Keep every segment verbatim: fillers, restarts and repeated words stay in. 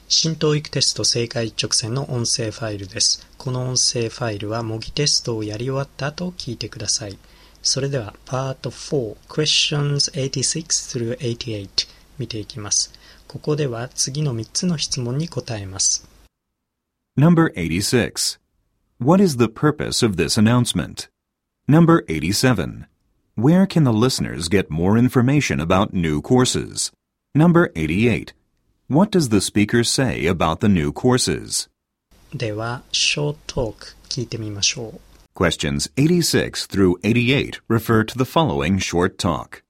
新 トーイック テスト正解一直線の音声ファイルです。この音声ファイルは模擬テストをやり終わった後聞いてください。それでは パートフォー Questions eighty-six through eighty-eight 見ていきます。ここでは次のみっつの質問に答えます。 Number eighty-six. What is the purpose of this announcement? Number eighty-seven. Where can the listeners get more information about new courses? Number eighty-eight.What does the speaker say about the new courses? では、short talk 聞いてみましょう。 Questions eighty-six through eighty-eight refer to the following short talk.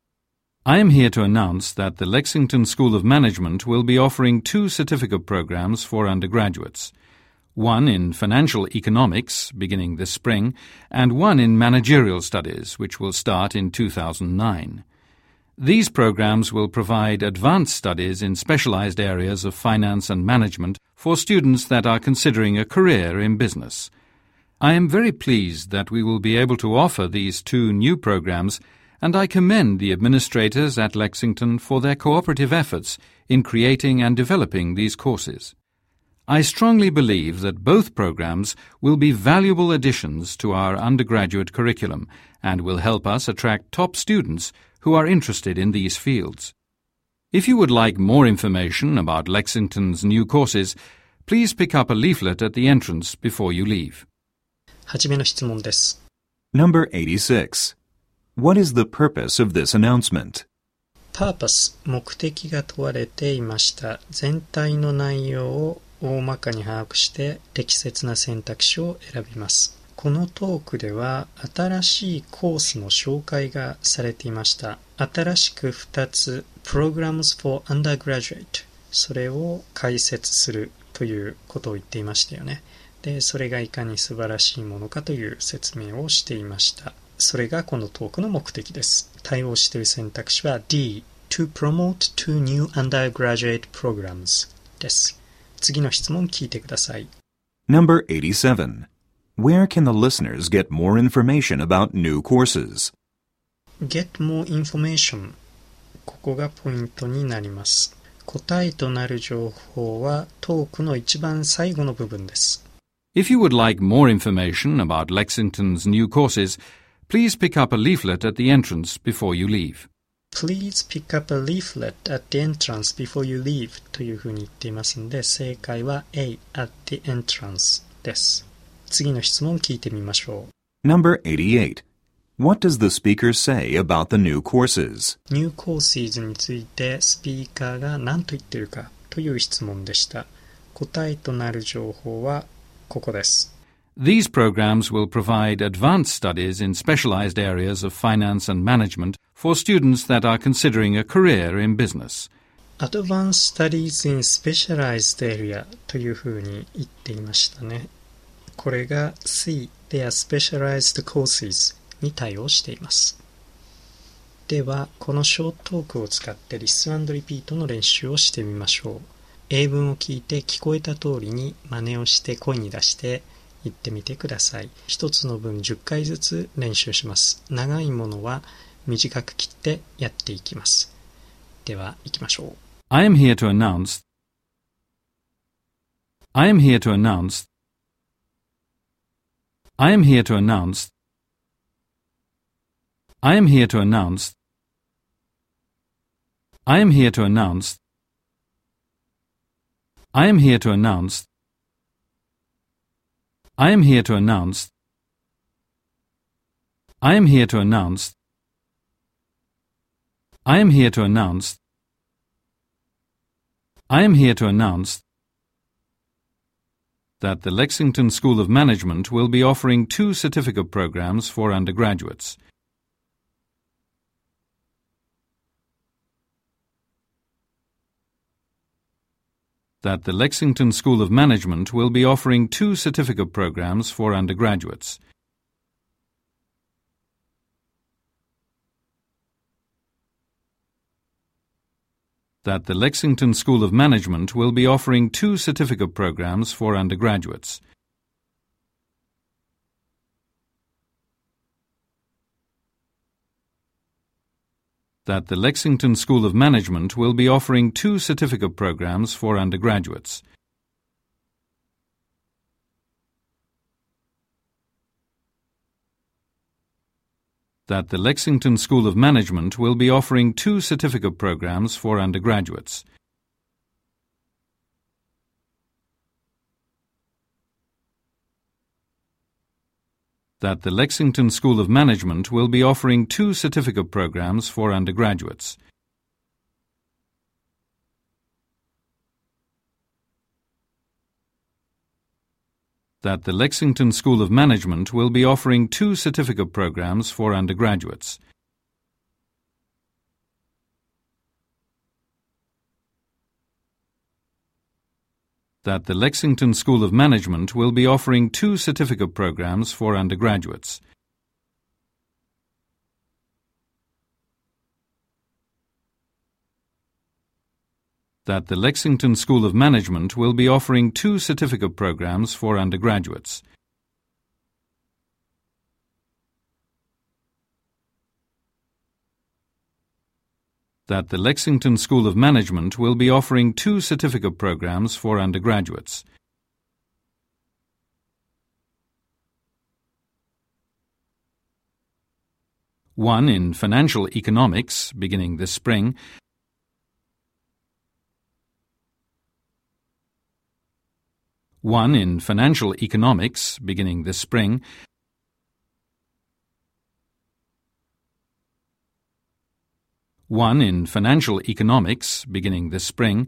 I am here to announce that the Lexington School of Management will be offering two certificate programs for undergraduates. One in financial economics, beginning this spring, and one in managerial studies, which will start in two thousand nine.These programs will provide advanced studies in specialized areas of finance and management for students that are considering a career in business. I am very pleased that we will be able to offer these two new programs, and I commend the administrators at Lexington for their cooperative efforts in creating and developing these courses. I strongly believe that both programs will be valuable additions to our undergraduate curriculum and will help us attract top students.who are interested in these fields. If you would like more information about Lexington's new courses, please pick up a leaflet at the entrance before you leave. はじめの質問です。 Number eighty-six. What is the purpose of this announcement? Purpose 目的が問われていました。全体の内容を大まかに把握して適切な選択肢を選びます。このトークでは新しいコースの紹介がされていました。新しくふたつ Programs for Undergraduate それを解説するということを言っていましたよね。で、それがいかに素晴らしいものかという説明をしていました。それがこのトークの目的です。対応している選択肢は D To promote two new undergraduate programs です。次の質問聞いてください。 Number eighty-seven.Where can the listeners get more information about new courses? Get more information ここがポイントになります。答えとなる情報はトークの一番最後の部分です。 If you would like more information about Lexington's new courses, please pick up a leaflet at the entrance before you leave. Please pick up a leaflet at the entrance before you leave というふうに言っていますので、正解は A at the entrance です。次の質問聞いてみましょう。Number eighty-eight. What does the speaker say about the new courses? New courses についてスピーカーが何と言っているかという質問でした。答えとなる情報はここです。 These programs will provide advanced studies in specialized areas of finance and management for students that are considering a career in business. Advanced studies in specialized area というふうに言っていましたね。これが C They are specialized courses に対応しています。では、このショートトークを使ってリスン&リピートの練習をしてみましょう。英文を聞いて聞こえた通りに真似をして声に出して言ってみてください。一つの文じゅっかいずつ練習します。長いものは短く切ってやっていきます。では、行きましょう。 I am here to announce I am here to announce I am here to announce I am here to announce I am here to announce I am here to announce I am here to announce I am here to announce I am here to announce I am here to announce that the Lexington School of Management will be offering two certificate programs for undergraduates. That the Lexington School of Management will be offering two certificate programs for undergraduates. That the Lexington School of Management will be offering two certificate programs for undergraduates. that the Lexington School of Management will be offering two certificate programs for undergraduates. That the Lexington School of Management will be offering two certificate programs for undergraduates. That the Lexington School of Management will be offering two certificate programs for undergraduates. That the Lexington School of Management will be offering two certificate programs for undergraduates. That the Lexington School of Management will be offering two certificate programs for undergraduates. That the Lexington School of Management will be offering two certificate programs for undergraduates. That the Lexington School of Management will be offering two certificate programs for undergraduates. One in Financial Economics, beginning this spring. One in Financial Economics, beginning this spring. One in Financial Economics, beginning this spring.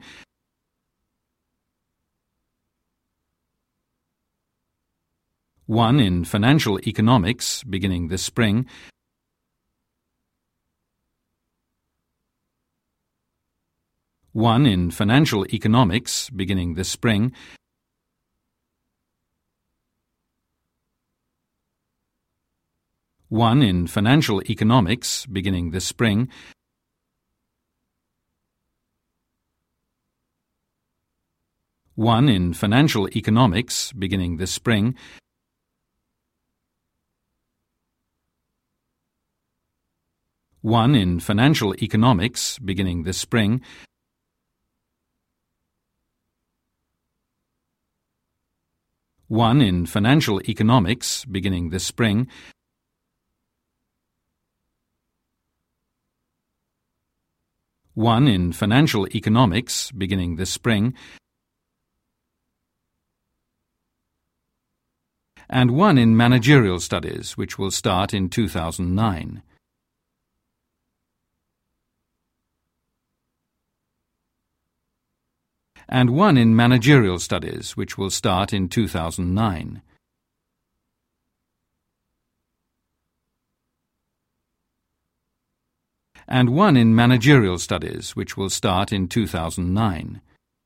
One in Financial Economics, beginning this spring. One in Financial Economics, beginning this spring. One in Financial Economics, beginning this spring. One in Financial Economics, beginning this spring. One in Financial Economics, beginning this spring. One in Financial Economics, beginning this spring. One in Financial Economics, beginning this spring. And one in Managerial Studies, which will start in two thousand nine. And one in Managerial Studies, which will start in two thousand nine. And one in Managerial Studies, which will start in two thousand nine.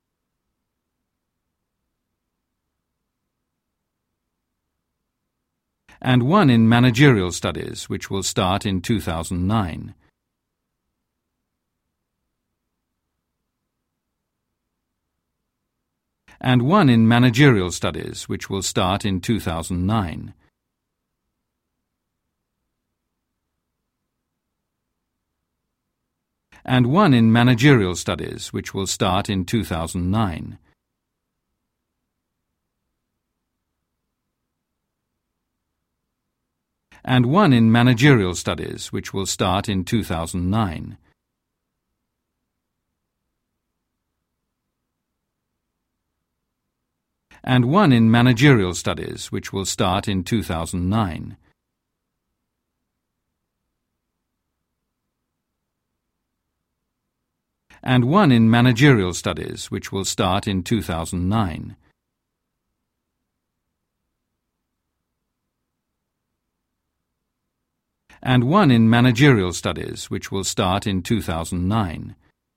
And one in Managerial Studies, which will start in two thousand nine. And one in Managerial Studies, which will start in two thousand nine. And one in Managerial Studies, which will start in two thousand nine. And one in Managerial Studies, which will start in two thousand nine. And one in Managerial Studies, which will start in two thousand nine. And one in Managerial Studies, which will start in two thousand nine. And one in Managerial Studies, which will start in two thousand nine.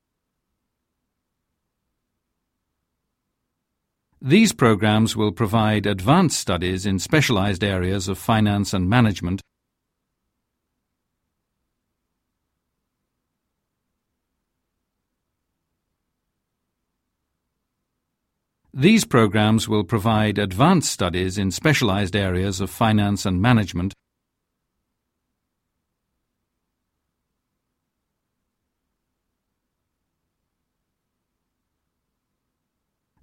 These programs will provide advanced studies in specialized areas of finance and management. These programs will provide advanced studies in specialized areas of finance and management.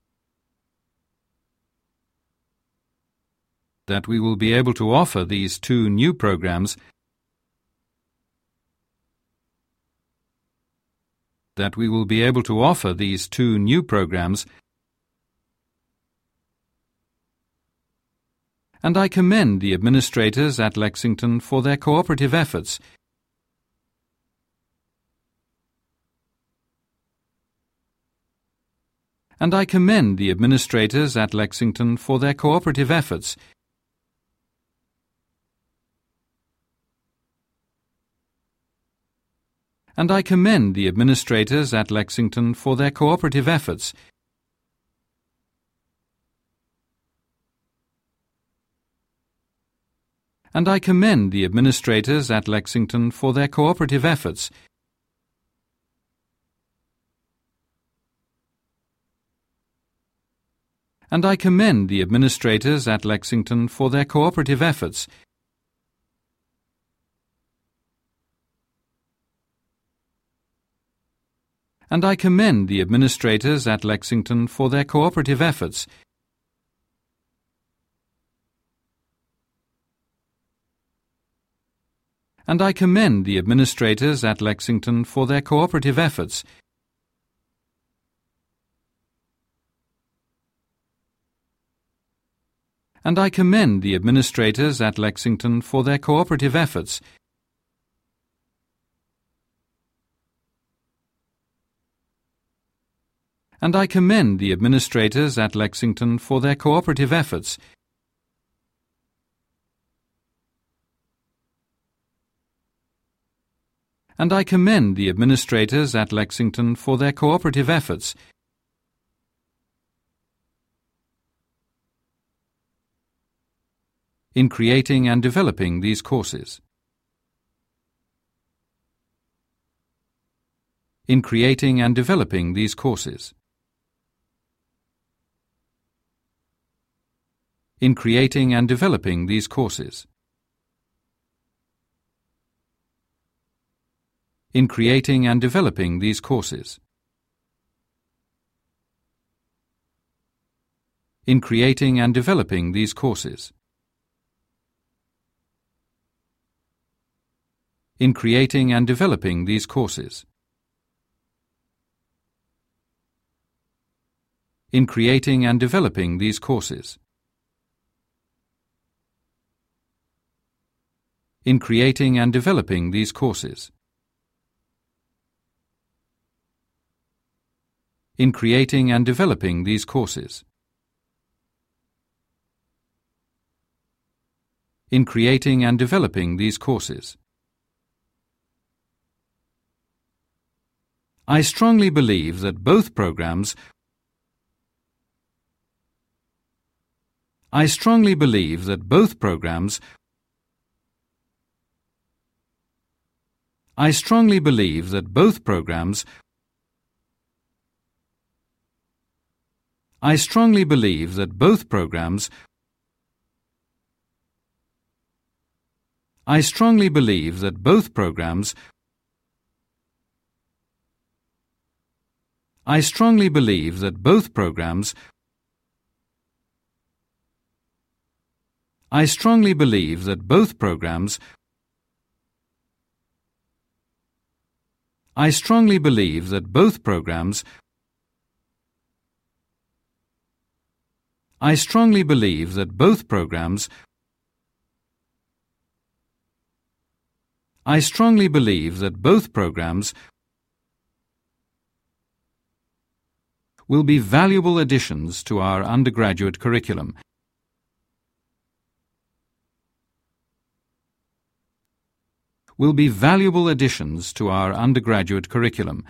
that we will be able to offer these two new programs that we will be able to offer these two new programs, and I commend the administrators at Lexington for their cooperative efforts and I commend the administrators at Lexington for their cooperative efforts and I commend the administrators at Lexington for their cooperative efforts and I commend the administrators at Lexington for their cooperative efforts and I commend the administrators at Lexington for their cooperative efforts and I commend the administrators at Lexington for their cooperative efforts and I commend the administrators at Lexington for their cooperative efforts and I commend the administrators at Lexington for their cooperative efforts and I commend the administrators at Lexington for their cooperative efforts and I commend the administrators at Lexington for their cooperative efforts in creating and developing these courses. In creating and developing these courses. In creating and developing these courses. In creating and developing these courses. In creating and developing these courses. In creating and developing these courses. In creating and developing these courses. In creating and developing these courses. In creating and developing these courses. In creating and developing these courses. I strongly believe that both programs I strongly believe that both programs I strongly believe that both programs I strongly believe that both programs I strongly believe that both programs I strongly believe that both programs I strongly believe that both programs I strongly believe that both programs I strongly believe that both programs I strongly believe that both programs will be valuable additions to our undergraduate curriculum. Will be valuable additions to our undergraduate curriculum.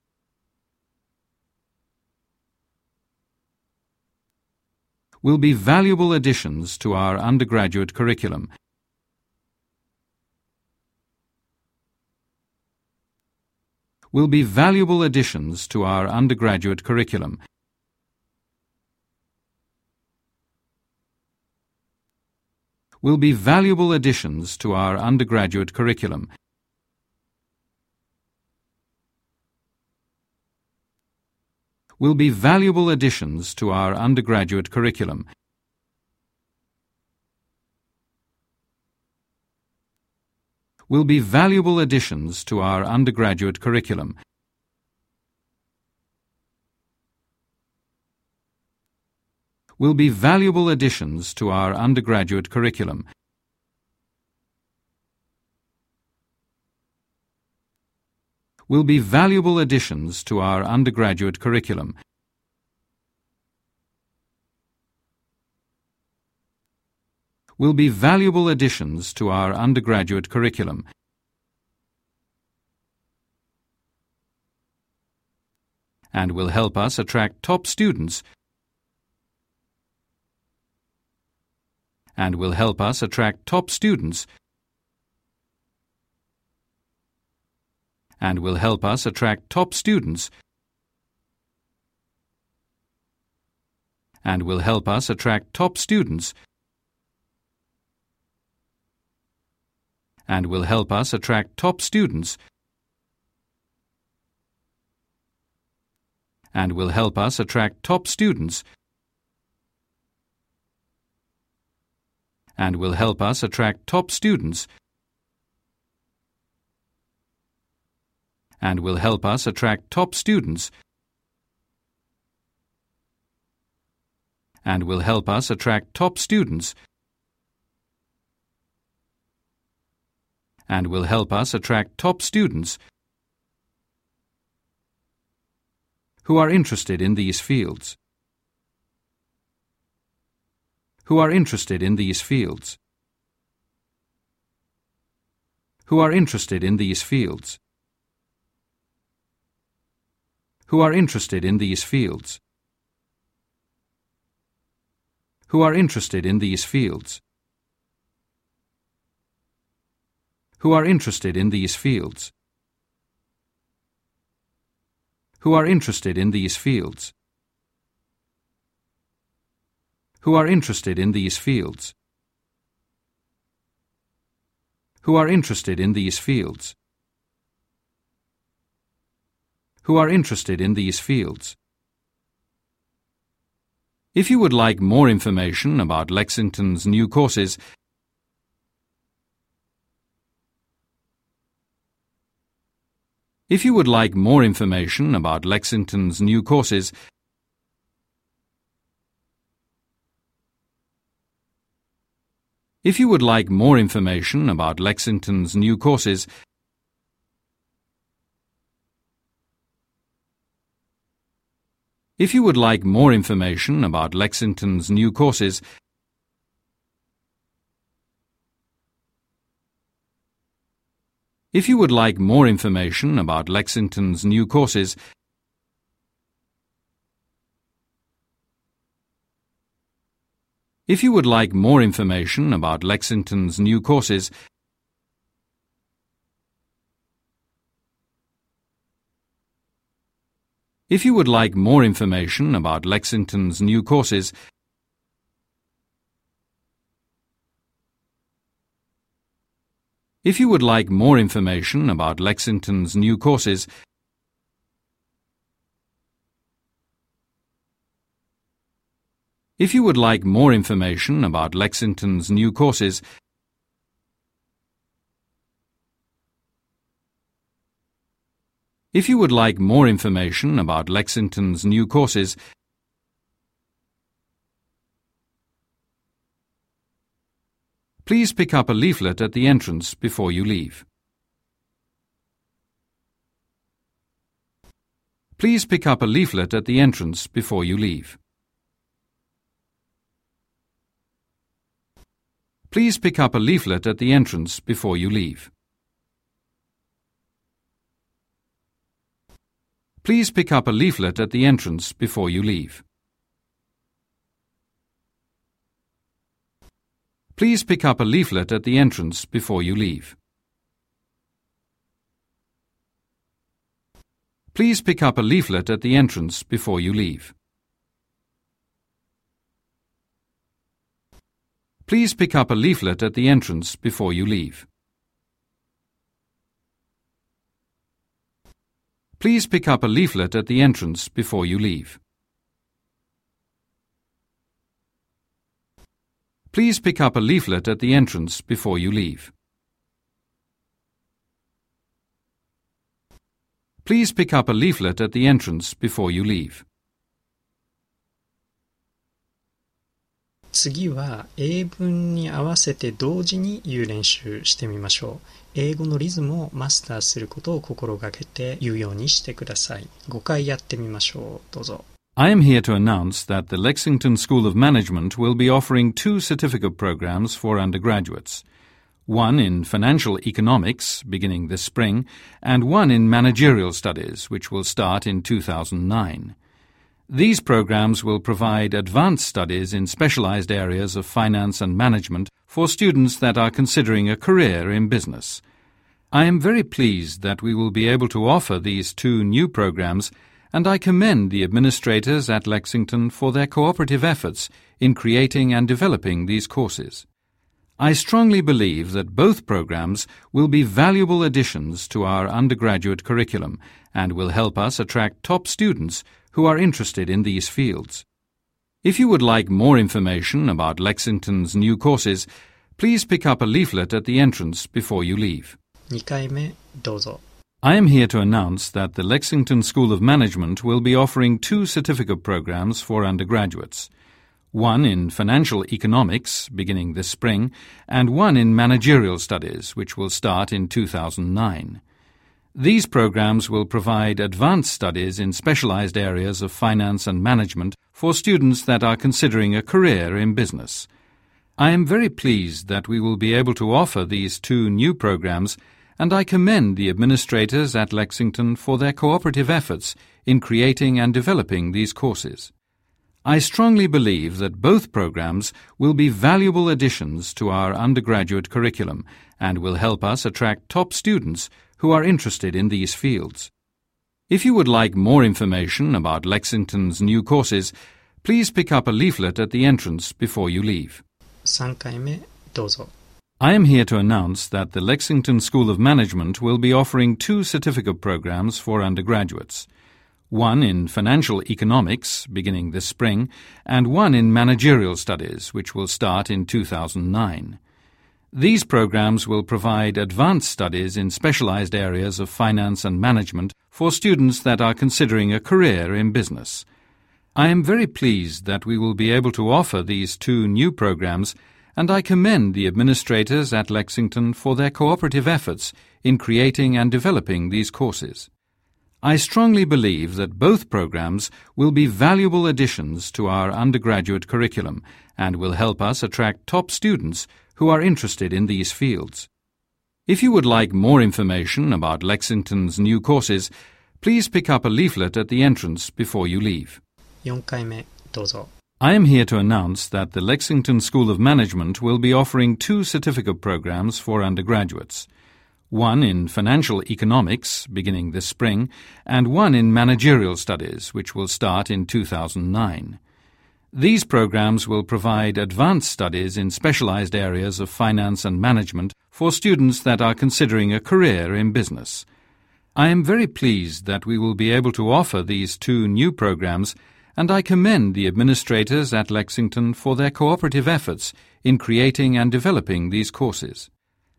Will be valuable additions to our undergraduate curriculum. Will be valuable additions to our undergraduate curriculum. Will be valuable additions to our undergraduate curriculum. Will be valuable additions to our undergraduate curriculum. Will be valuable additions to our undergraduate curriculum. Will be valuable additions to our undergraduate curriculum. Will be valuable additions to our undergraduate curriculum. Will be valuable additions to our undergraduate curriculum. Will be valuable additions to our undergraduate curriculum. Will be valuable additions to our undergraduate curriculum. will be valuable additions to our undergraduate curriculum. Will be valuable additions to our undergraduate curriculum. Will be valuable additions to our undergraduate curriculum. And will help us attract top students. And will help us attract top students. And will help us attract top students. And will help us attract top students. And will help us attract top students. And will help us attract top students. And will help us attract top students. And will help us attract top students. And will help us attract top students. And will help us attract top students who are interested in these fields. Who are interested in these fields. Who are interested in these fields. Who are interested in these fields. Who are interested in these fields. Who are interested in these fields. Who are interested in these fields. Who are interested in these fields. Who are interested in these fields. Who are interested in these fields. If you would like more information about Lexington's new courses, If you would like more information about Lexington's new courses, If you would like more information about Lexington's new courses, If you would like more information about Lexington's new courses, If you would like more information about Lexington's new courses, If you would like more information about Lexington's new courses, If you would like more information about Lexington's new courses, If you would like more information about Lexington's new courses, If you would like more information about Lexington's new courses, If you would like more information about Lexington's new courses, please pick up a leaflet at the entrance before you leave. Please pick up a leaflet at the entrance before you leave. Please pick up a leaflet at the entrance before you leave. Please pick up a leaflet at the entrance before you leave. Please pick up a leaflet at the entrance before you leave. Please pick up a leaflet at the entrance before you leave. Please pick up a leaflet at the entrance before you leave. Please pick up a leaflet at the entrance before you leave. Please pick up a leaflet at the entrance before you leave. Please pick up a leaflet at the entrance before you leave. 次は英文に合わせて同時に言う練習してみましょう。英語のリズムをマスターすることを心がけて言うようにしてください。ごかいやってみましょう。どうぞ。 I am here to announce that the Lexington School of Management will be offering two certificate programs for undergraduates. One in Financial Economics, beginning this spring, and one in Managerial Studies, which will start in two thousand nine. These programs will provide advanced studies in specialized areas of finance and management for students that are considering a career in business. I am very pleased that we will be able to offer these two new programs, and I commend the administrators at Lexington for their cooperative efforts in creating and developing these courses. I strongly believe that both programs will be valuable additions to our undergraduate curriculum and will help us attract top students who are interested in these fields. If you would like more information about Lexington's new courses, please pick up a leaflet at the entrance before you leave. にかいめどうぞ。 I am here to announce that the Lexington School of Management will be offering two certificate programs for undergraduates. One in Financial Economics, beginning this spring, and one in Managerial Studies, which will start in two thousand nine. These programs will provide advanced studies in specialized areas of finance and management for students that are considering a career in business. I am very pleased that we will be able to offer these two new programs, and I commend the administrators at Lexington for their cooperative efforts in creating and developing these courses. I strongly believe that both programs will be valuable additions to our undergraduate curriculum and will help us attract top students who are interested in these fields. If you would like more information about Lexington's new courses, please pick up a leaflet at the entrance before you leave. さんかいめどうぞ。 I am here to announce that the Lexington School of Management will be offering two certificate programs for undergraduates. One in Financial Economics, beginning this spring, and one in Managerial Studies, which will start in two thousand nine. These programs will provide advanced studies in specialized areas of finance and management for students that are considering a career in business. I am very pleased that we will be able to offer these two new programs, and I commend the administrators at Lexington for their cooperative efforts in creating and developing these courses. I strongly believe that both programs will be valuable additions to our undergraduate curriculum and will help us attract top students who are interested in these fields. If you would like more information about Lexington's new courses, please pick up a leaflet at the entrance before you leave. よんかいめどうぞ。 I am here to announce that the Lexington School of Management will be offering two certificate programs for undergraduates. One in Financial Economics, beginning this spring, and one in Managerial Studies, which will start in two thousand nine. These programs will provide advanced studies in specialized areas of finance and management for students that are considering a career in business. I am very pleased that we will be able to offer these two new programs, and I commend the administrators at Lexington for their cooperative efforts in creating and developing these courses.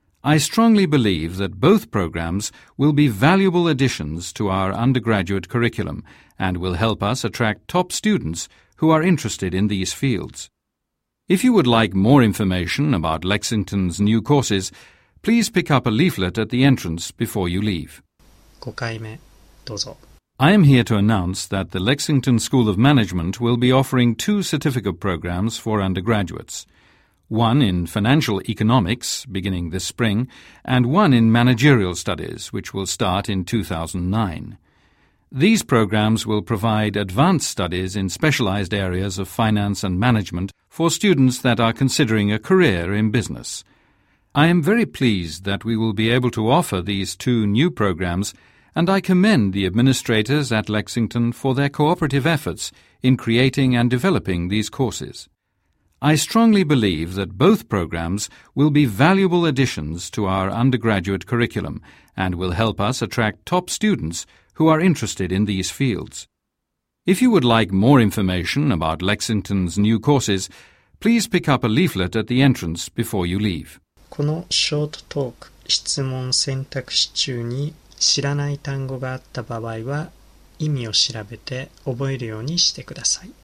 I strongly believe that both programs will be valuable additions to our undergraduate curriculum and will help us attract top students who are interested in these fields. If you would like more information about Lexington's new courses, please pick up a leaflet at the entrance before you leave. ごかいめどうぞ。 I am here to announce that the Lexington School of Management will be offering two certificate programs for undergraduates. One in Financial Economics, beginning this spring, and one in Managerial Studies, which will start in two thousand nine. These programs will provide advanced studies in specialized areas of finance and management for students that are considering a career in business. I am very pleased that we will be able to offer these two new programs, and I commend the administrators at Lexington for their cooperative efforts in creating and developing these courses. I strongly believe that both programs will be valuable additions to our undergraduate curriculum and will help us attract top students who are interested in these fields. If you would like more information about Lexington's new courses, please pick up a leaflet at the entrance before you leave. このショートトーク、質問選択肢中に知らない単語があった場合は意味を調べて覚えるようにしてください。